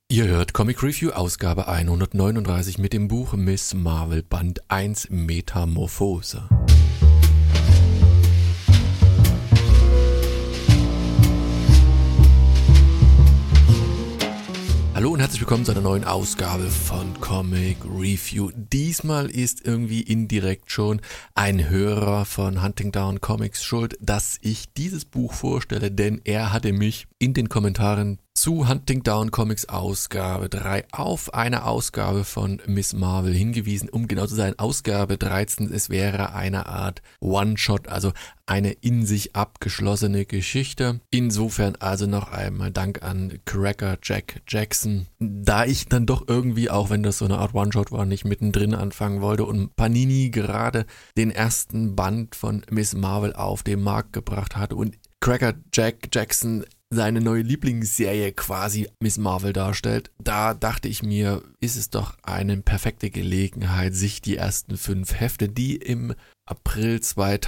Ihr hört Comic Review Ausgabe 139 mit dem Buch Miss Marvel Band 1 Metamorphose. Hallo und herzlich willkommen zu einer neuen Ausgabe von Comic Review. Diesmal ist irgendwie indirekt schon ein Hörer von Hunting Down Comics schuld, dass ich dieses Buch vorstelle, denn er hatte mich in den Kommentaren zu Hunting Down Comics Ausgabe 3 auf eine Ausgabe von Miss Marvel hingewiesen, um genau zu sein, Ausgabe 13, es wäre eine Art One-Shot, also eine in sich abgeschlossene Geschichte. Insofern also noch einmal Dank an Cracker Jack Jackson, da ich dann doch irgendwie, auch wenn das so eine Art One-Shot war, nicht mittendrin anfangen wollte und Panini gerade den ersten Band von Miss Marvel auf den Markt gebracht hatte und Cracker Jack Jackson seine neue Lieblingsserie quasi Miss Marvel darstellt, da dachte ich mir, ist es doch eine perfekte Gelegenheit, sich die ersten 5 Hefte, die im April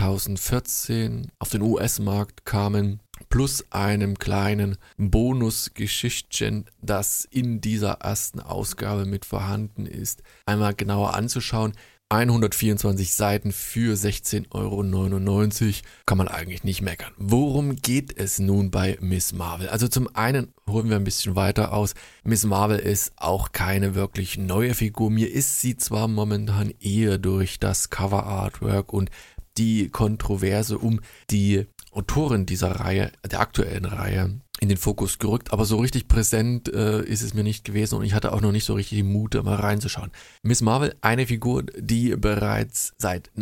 2014 auf den US-Markt kamen, plus einem kleinen Bonusgeschichtchen, das in dieser ersten Ausgabe mit vorhanden ist, einmal genauer anzuschauen. 124 Seiten für 16,99 €, kann man eigentlich nicht meckern. Worum geht es nun bei Miss Marvel? Also zum einen holen wir ein bisschen weiter aus. Miss Marvel ist auch keine wirklich neue Figur. Mir ist sie zwar momentan eher durch das Cover-Artwork und die Kontroverse um die Autorin dieser Reihe, der aktuellen Reihe, in den Fokus gerückt, aber so richtig präsent ist es mir nicht gewesen und ich hatte auch noch nicht so richtig den Mut, da mal reinzuschauen. Miss Marvel, eine Figur, die bereits seit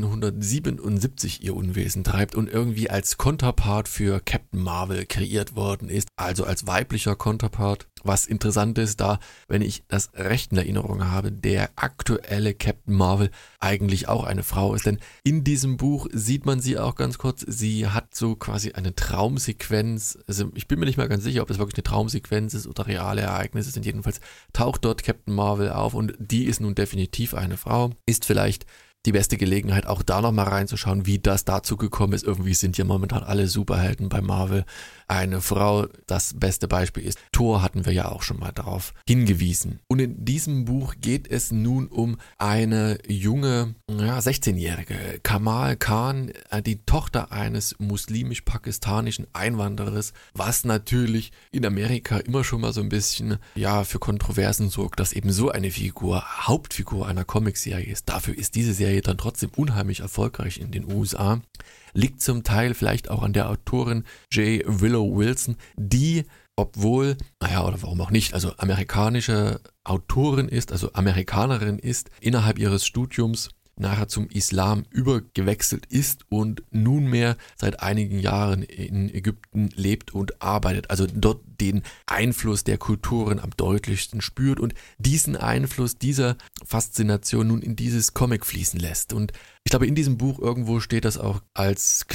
1977 ihr Unwesen treibt und irgendwie als Konterpart für Captain Marvel kreiert worden ist, also als weiblicher Konterpart. Was interessant ist, da, wenn ich das recht in Erinnerung habe, der aktuelle Captain Marvel eigentlich auch eine Frau ist, denn in diesem Buch sieht man sie auch ganz kurz, sie hat so quasi eine Traumsequenz, also ich bin mir nicht mal ganz sicher, ob das wirklich eine Traumsequenz ist oder reale Ereignisse sind, jedenfalls taucht dort Captain Marvel auf und die ist nun definitiv eine Frau, ist vielleicht die beste Gelegenheit, auch da nochmal reinzuschauen, wie das dazu gekommen ist. Irgendwie sind ja momentan alle Superhelden bei Marvel eine Frau. Das beste Beispiel ist Thor, hatten wir ja auch schon mal darauf hingewiesen. Und in diesem Buch geht es nun um eine junge, 16-jährige Kamal Khan, die Tochter eines muslimisch-pakistanischen Einwanderers, was natürlich in Amerika immer schon mal so ein bisschen für Kontroversen sorgt, dass eben so eine Figur Hauptfigur einer Comicserie ist. Dafür ist diese Serie dann trotzdem unheimlich erfolgreich in den USA. Liegt zum Teil vielleicht auch an der Autorin J. Willow Wilson, die, obwohl, oder warum auch nicht, also amerikanische Autorin ist, also Amerikanerin ist, innerhalb ihres Studiums nachher zum Islam übergewechselt ist und nunmehr seit einigen Jahren in Ägypten lebt und arbeitet, also dort den Einfluss der Kulturen am deutlichsten spürt und diesen Einfluss dieser Faszination nun in dieses Comic fließen lässt. Und ich glaube, in diesem Buch irgendwo steht das auch als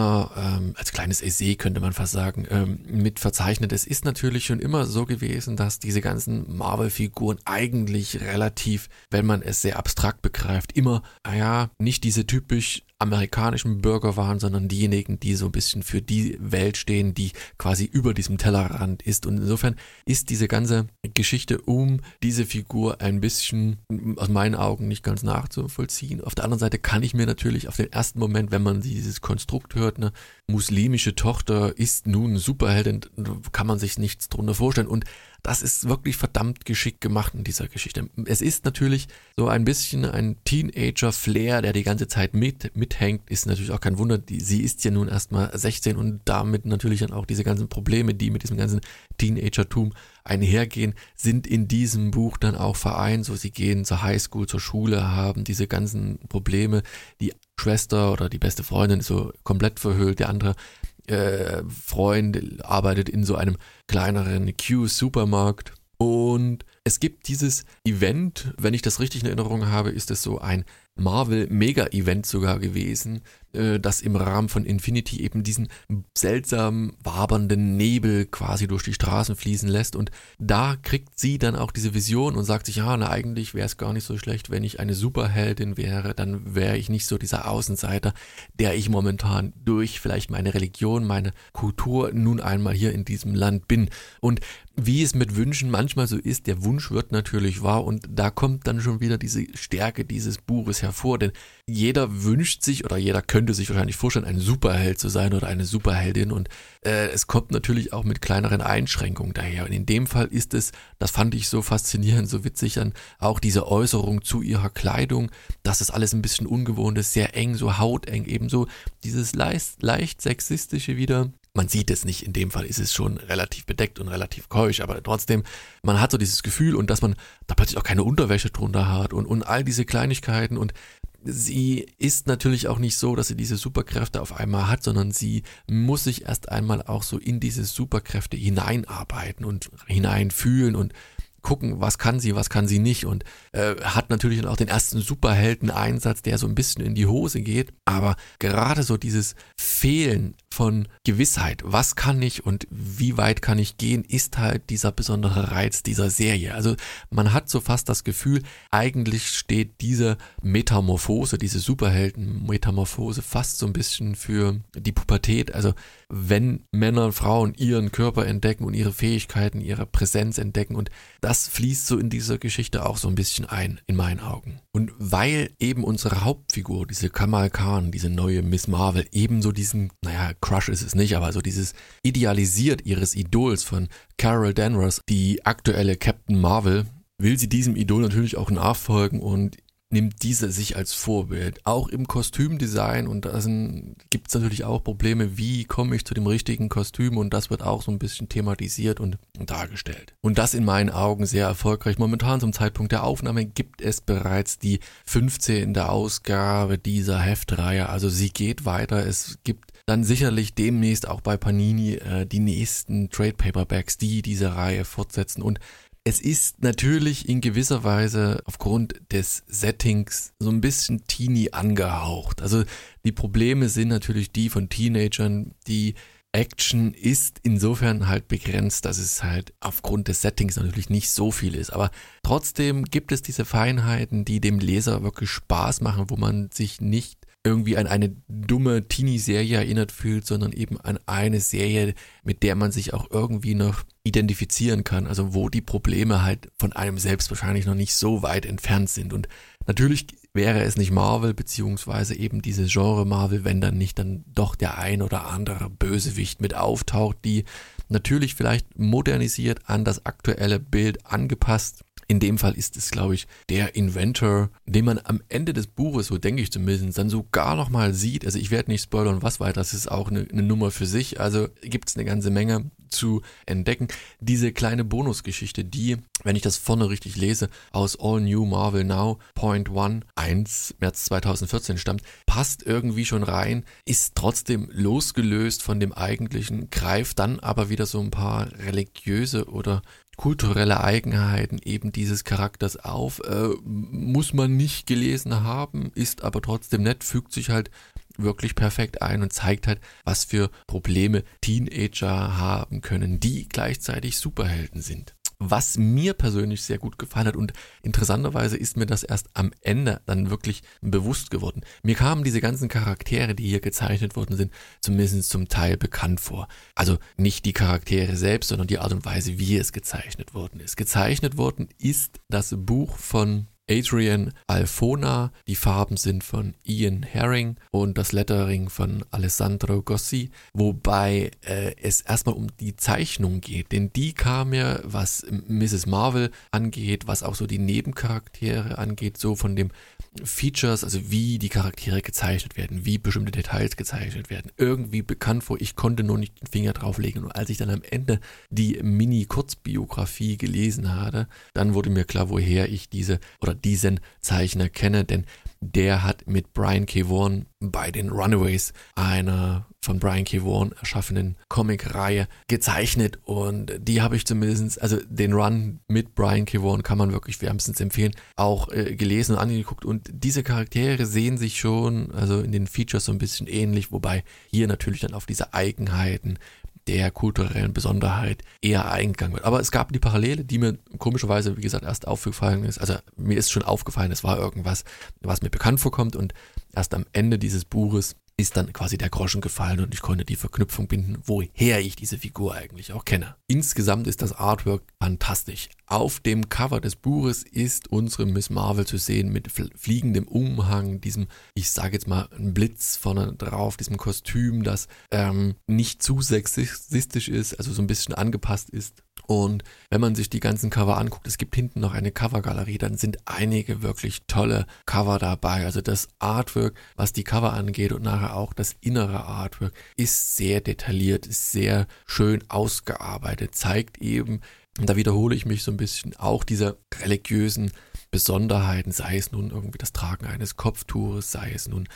kleines Essay, könnte man fast sagen, mit verzeichnet. Es ist natürlich schon immer so gewesen, dass diese ganzen Marvel-Figuren eigentlich relativ, wenn man es sehr abstrakt begreift, immer, nicht diese typisch amerikanischen Bürger waren, sondern diejenigen, die so ein bisschen für die Welt stehen, die quasi über diesem Tellerrand ist. Und insofern ist diese ganze Geschichte um diese Figur ein bisschen aus meinen Augen nicht ganz nachzuvollziehen. Auf der anderen Seite kann ich mir natürlich auf den ersten Moment, wenn man dieses Konstrukt hört, eine muslimische Tochter ist nun Superheldin, kann man sich nichts drunter vorstellen. Und das ist wirklich verdammt geschickt gemacht in dieser Geschichte. Es ist natürlich so ein bisschen ein Teenager-Flair, der die ganze Zeit mithängt, ist natürlich auch kein Wunder. Sie ist ja nun erstmal 16 und damit natürlich dann auch diese ganzen Probleme, die mit diesem ganzen Teenagertum einhergehen, sind in diesem Buch dann auch vereint. So, sie gehen zur Highschool, zur Schule, haben diese ganzen Probleme. Die Schwester oder die beste Freundin ist so komplett verhüllt, der andere Freund arbeitet in so einem kleineren Q-Supermarkt und Es gibt dieses Event, wenn ich das richtig in Erinnerung habe, ist es so ein Marvel-Mega-Event sogar gewesen, das im Rahmen von Infinity eben diesen seltsam wabernden Nebel quasi durch die Straßen fließen lässt und da kriegt sie dann auch diese Vision und sagt sich, ja, na eigentlich wäre es gar nicht so schlecht, wenn ich eine Superheldin wäre, dann wäre ich nicht so dieser Außenseiter, der ich momentan durch vielleicht meine Religion, meine Kultur nun einmal hier in diesem Land bin. Und wie es mit Wünschen manchmal so ist, der Wunsch wird natürlich wahr und da kommt dann schon wieder diese Stärke dieses Buches hervor, denn jeder wünscht sich oder jeder könnte sich wahrscheinlich vorstellen, ein Superheld zu sein oder eine Superheldin und es kommt natürlich auch mit kleineren Einschränkungen daher und in dem Fall ist es, das fand ich so faszinierend, so witzig dann auch diese Äußerung zu ihrer Kleidung, dass es alles ein bisschen ungewohnt ist, sehr eng, so hauteng, ebenso dieses leicht sexistische wieder. Man sieht es nicht, in dem Fall ist es schon relativ bedeckt und relativ keusch, aber trotzdem, man hat so dieses Gefühl und dass man da plötzlich auch keine Unterwäsche drunter hat und all diese Kleinigkeiten und sie ist natürlich auch nicht so, dass sie diese Superkräfte auf einmal hat, sondern sie muss sich erst einmal auch so in diese Superkräfte hineinarbeiten und hineinfühlen und gucken, was kann sie nicht und hat natürlich auch den ersten Superhelden-Einsatz, der so ein bisschen in die Hose geht, aber gerade so dieses Fehlen von Gewissheit, was kann ich und wie weit kann ich gehen, ist halt dieser besondere Reiz dieser Serie. Also man hat so fast das Gefühl, eigentlich steht diese Metamorphose, diese Superhelden-Metamorphose fast so ein bisschen für die Pubertät, also wenn Männer und Frauen ihren Körper entdecken und ihre Fähigkeiten, ihre Präsenz entdecken und das fließt so in dieser Geschichte auch so ein bisschen ein, in meinen Augen. Und weil eben unsere Hauptfigur, diese Kamal Khan, diese neue Miss Marvel, ebenso diesen, Crush ist es nicht, aber so dieses idealisiert ihres Idols von Carol Danvers, die aktuelle Captain Marvel, will sie diesem Idol natürlich auch nachfolgen und nimmt diese sich als Vorbild. Auch im Kostümdesign und da gibt es natürlich auch Probleme, wie komme ich zu dem richtigen Kostüm und das wird auch so ein bisschen thematisiert und dargestellt. Und das in meinen Augen sehr erfolgreich. Momentan zum Zeitpunkt der Aufnahme gibt es bereits die 15. Ausgabe dieser Heftreihe, also sie geht weiter, es gibt dann sicherlich demnächst auch bei Panini die nächsten Trade Paperbacks, die diese Reihe fortsetzen und es ist natürlich in gewisser Weise aufgrund des Settings so ein bisschen teeny angehaucht. Also die Probleme sind natürlich die von Teenagern, die Action ist insofern halt begrenzt, dass es halt aufgrund des Settings natürlich nicht so viel ist. Aber trotzdem gibt es diese Feinheiten, die dem Leser wirklich Spaß machen, wo man sich nicht irgendwie an eine dumme Teenie-Serie erinnert fühlt, sondern eben an eine Serie, mit der man sich auch irgendwie noch identifizieren kann, also wo die Probleme halt von einem selbst wahrscheinlich noch nicht so weit entfernt sind. Und natürlich wäre es nicht Marvel, beziehungsweise eben dieses Genre Marvel, wenn dann nicht dann doch der ein oder andere Bösewicht mit auftaucht, die natürlich vielleicht modernisiert an das aktuelle Bild angepasst. In dem Fall ist es, glaube ich, der Inventor, den man am Ende des Buches, so denke ich zumindest, dann sogar nochmal sieht. Also ich werde nicht spoilern, was weiter, das ist auch eine Nummer für sich. Also gibt es eine ganze Menge zu entdecken. Diese kleine Bonusgeschichte, die, wenn ich das vorne richtig lese, aus All New Marvel Now, Point 1, März 2014 stammt, passt irgendwie schon rein, ist trotzdem losgelöst von dem eigentlichen, greift dann aber wieder so ein paar religiöse oder kulturelle Eigenheiten eben dieses Charakters auf, muss man nicht gelesen haben, ist aber trotzdem nett, fügt sich halt wirklich perfekt ein und zeigt halt, was für Probleme Teenager haben können, die gleichzeitig Superhelden sind. Was mir persönlich sehr gut gefallen hat und interessanterweise ist mir das erst am Ende dann wirklich bewusst geworden. Mir kamen diese ganzen Charaktere, die hier gezeichnet worden sind, zumindest zum Teil bekannt vor. Also nicht die Charaktere selbst, sondern die Art und Weise, wie es gezeichnet worden ist. Gezeichnet worden ist das Buch von Adrian Alfona, die Farben sind von Ian Herring und das Lettering von Alessandro Gossi, wobei es erstmal um die Zeichnung geht, denn die kam mir, was Mrs. Marvel angeht, was auch so die Nebencharaktere angeht, so von dem Features, also wie die Charaktere gezeichnet werden, wie bestimmte Details gezeichnet werden, irgendwie bekannt vor, ich konnte nur nicht den Finger drauflegen und als ich dann am Ende die Mini-Kurzbiografie gelesen habe, dann wurde mir klar, woher ich diesen Zeichner kenne, denn der hat mit Brian K. Vaughan bei den Runaways, einer von Brian K. Vaughan erschaffenen Comic-Reihe, gezeichnet und die habe ich zumindest, also den Run mit Brian K. Vaughan kann man wirklich wärmstens empfehlen, auch gelesen und angeguckt und diese Charaktere sehen sich schon, also in den Features so ein bisschen ähnlich, wobei hier natürlich dann auf diese Eigenheiten der kulturellen Besonderheit eher eingegangen wird. Aber es gab die Parallele, die mir komischerweise, wie gesagt, erst aufgefallen ist. Also mir ist schon aufgefallen, es war irgendwas, was mir bekannt vorkommt und erst am Ende dieses Buches ist dann quasi der Groschen gefallen und ich konnte die Verknüpfung binden, woher ich diese Figur eigentlich auch kenne. Insgesamt ist das Artwork fantastisch. Auf dem Cover des Buches ist unsere Miss Marvel zu sehen mit fliegendem Umhang, diesem, ich sage jetzt mal, ein Blitz vorne drauf, diesem Kostüm, das nicht zu sexistisch ist, also so ein bisschen angepasst ist. Und wenn man sich die ganzen Cover anguckt, es gibt hinten noch eine Covergalerie, dann sind einige wirklich tolle Cover dabei. Also das Artwork, was die Cover angeht und nachher auch das innere Artwork, ist sehr detailliert, ist sehr schön ausgearbeitet, zeigt eben, und da wiederhole ich mich so ein bisschen, auch diese religiösen Besonderheiten, sei es nun irgendwie das Tragen eines Kopftuches, sei es nun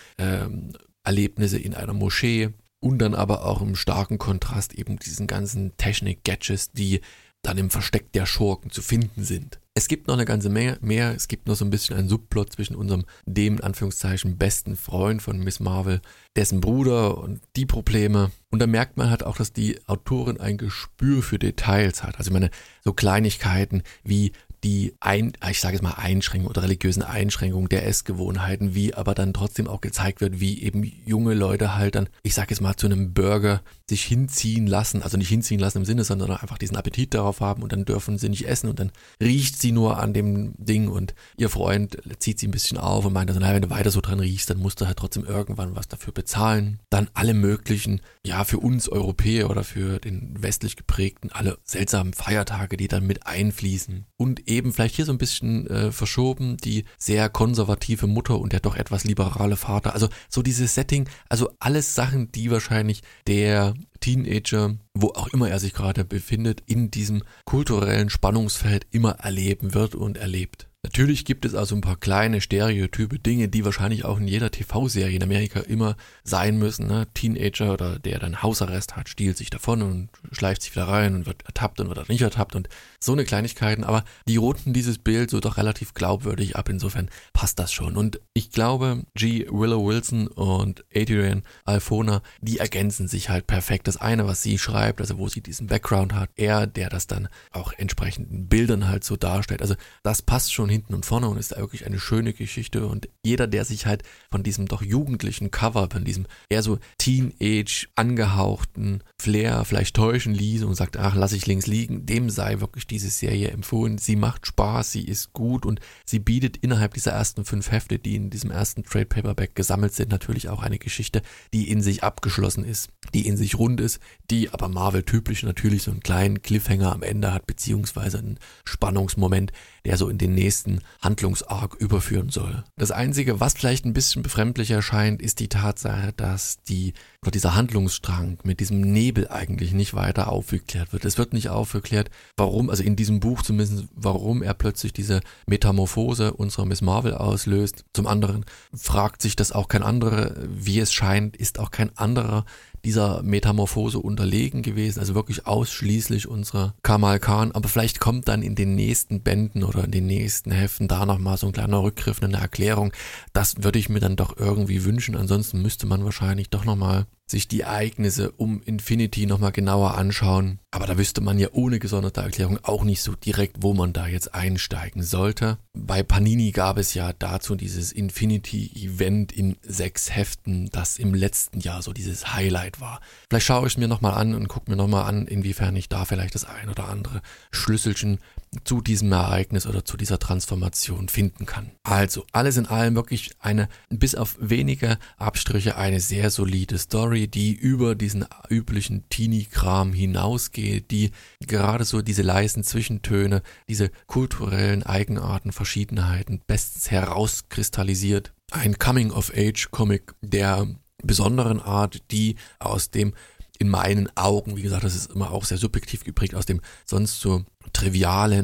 Erlebnisse in einer Moschee und dann aber auch im starken Kontrast eben diesen ganzen Technik-Gadgets, die dann im Versteck der Schurken zu finden sind. Es gibt noch eine ganze Menge mehr, es gibt noch so ein bisschen einen Subplot zwischen dem in Anführungszeichen besten Freund von Miss Marvel, dessen Bruder und die Probleme. Und da merkt man halt auch, dass die Autorin ein Gespür für Details hat. Also ich meine, so Kleinigkeiten wie die Einschränkungen oder religiösen Einschränkungen der Essgewohnheiten, wie aber dann trotzdem auch gezeigt wird, wie eben junge Leute halt dann, ich sage jetzt mal, zu einem Burger sich hinziehen lassen, also nicht hinziehen lassen im Sinne, sondern einfach diesen Appetit darauf haben und dann dürfen sie nicht essen und dann riecht sie nur an dem Ding und ihr Freund zieht sie ein bisschen auf und meint, also, naja, wenn du weiter so dran riechst, dann musst du halt trotzdem irgendwann was dafür bezahlen. Dann alle möglichen, ja, für uns Europäer oder für den westlich geprägten, alle seltsamen Feiertage, die dann mit einfließen. Und eben vielleicht hier so ein bisschen verschoben, die sehr konservative Mutter und der doch etwas liberale Vater. Also so dieses Setting, also alles Sachen, die wahrscheinlich der Teenager, wo auch immer er sich gerade befindet, in diesem kulturellen Spannungsfeld immer erleben wird und erlebt. Natürlich gibt es also ein paar kleine Stereotype, Dinge, die wahrscheinlich auch in jeder TV-Serie in Amerika immer sein müssen. Ne? Teenager oder der dann Hausarrest hat, stiehlt sich davon und schleift sich wieder rein und wird ertappt und wird nicht ertappt und so eine Kleinigkeiten. Aber die runden dieses Bild so doch relativ glaubwürdig ab. Insofern passt das schon. Und ich glaube, G. Willow Wilson und Adrienne Alphona, die ergänzen sich halt perfekt. Das eine, was sie schreibt, also wo sie diesen Background hat, er, der das dann auch entsprechend in Bildern halt so darstellt. Also das passt schon hinten und vorne und ist da wirklich eine schöne Geschichte und jeder, der sich halt von diesem doch jugendlichen Cover, von diesem eher so Teenage angehauchten Flair vielleicht täuschen ließ und sagt, ach, lass ich links liegen, dem sei wirklich diese Serie empfohlen. Sie macht Spaß, sie ist gut und sie bietet innerhalb dieser ersten 5 Hefte, die in diesem ersten Trade Paperback gesammelt sind, natürlich auch eine Geschichte, die in sich abgeschlossen ist, die in sich rund ist, die aber Marvel-typisch natürlich so einen kleinen Cliffhanger am Ende hat, beziehungsweise einen Spannungsmoment, der so in den nächsten Handlungsarc überführen soll. Das Einzige, was vielleicht ein bisschen befremdlich erscheint, ist die Tatsache, dass dieser Handlungsstrang mit diesem Nebel eigentlich nicht weiter aufgeklärt wird. Es wird nicht aufgeklärt, warum, also in diesem Buch zumindest, warum er plötzlich diese Metamorphose unserer Miss Marvel auslöst. Zum anderen fragt sich das auch kein anderer, wie es scheint, ist auch kein anderer dieser Metamorphose unterlegen gewesen, also wirklich ausschließlich unserer Kamal Khan, aber vielleicht kommt dann in den nächsten Bänden oder in den nächsten Heften da nochmal so ein kleiner Rückgriff, eine Erklärung, das würde ich mir dann doch irgendwie wünschen, ansonsten müsste man wahrscheinlich doch nochmal sich die Ereignisse um Infinity nochmal genauer anschauen, aber da wüsste man ja ohne gesonderte Erklärung auch nicht so direkt, wo man da jetzt einsteigen sollte. Bei Panini gab es ja dazu dieses Infinity-Event in 6 Heften, das im letzten Jahr so dieses Highlight war. Vielleicht schaue ich es mir nochmal an und gucke mir nochmal an, inwiefern ich da vielleicht das ein oder andere Schlüsselchen zu diesem Ereignis oder zu dieser Transformation finden kann. Also, alles in allem wirklich eine, bis auf wenige Abstriche, eine sehr solide Story, die über diesen üblichen Teenie-Kram hinausgeht, die gerade so diese leisen Zwischentöne, diese kulturellen Eigenarten, Verschiedenheiten bestens herauskristallisiert. Ein Coming-of-Age-Comic der besonderen Art, die aus dem, in meinen Augen, wie gesagt, das ist immer auch sehr subjektiv geprägt, aus dem sonst so trivialen,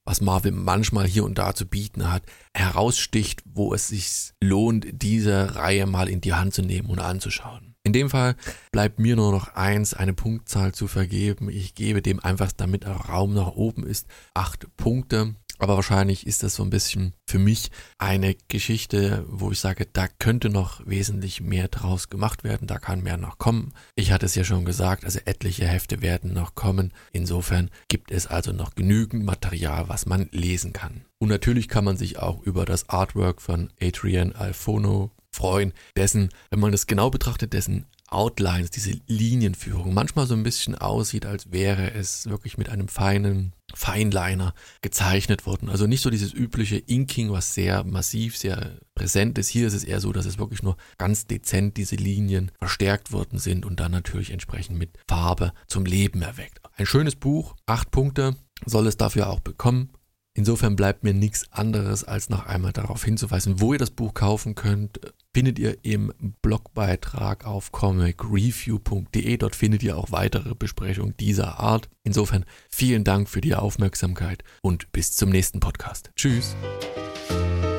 was Marvel manchmal hier und da zu bieten hat, heraussticht, wo es sich lohnt, diese Reihe mal in die Hand zu nehmen und anzuschauen. In dem Fall bleibt mir nur noch eine Punktzahl zu vergeben. Ich gebe dem einfach, damit der Raum nach oben ist, 8 Punkte. Aber wahrscheinlich ist das so ein bisschen für mich eine Geschichte, wo ich sage, da könnte noch wesentlich mehr draus gemacht werden, da kann mehr noch kommen. Ich hatte es ja schon gesagt, also etliche Hefte werden noch kommen. Insofern gibt es also noch genügend Material, was man lesen kann. Und natürlich kann man sich auch über das Artwork von Adrian Alphonso freuen, dessen, wenn man das genau betrachtet, dessen Outlines, diese Linienführung manchmal so ein bisschen aussieht, als wäre es wirklich mit einem feinen Feinliner gezeichnet worden. Also nicht so dieses übliche Inking, was sehr massiv, sehr präsent ist. Hier ist es eher so, dass es wirklich nur ganz dezent diese Linien verstärkt worden sind und dann natürlich entsprechend mit Farbe zum Leben erweckt. Ein schönes Buch, 8 Punkte soll es dafür auch bekommen. Insofern bleibt mir nichts anderes, als noch einmal darauf hinzuweisen, wo ihr das Buch kaufen könnt. Findet ihr im Blogbeitrag auf comicreview.de. Dort findet ihr auch weitere Besprechungen dieser Art. Insofern vielen Dank für die Aufmerksamkeit und bis zum nächsten Podcast. Tschüss!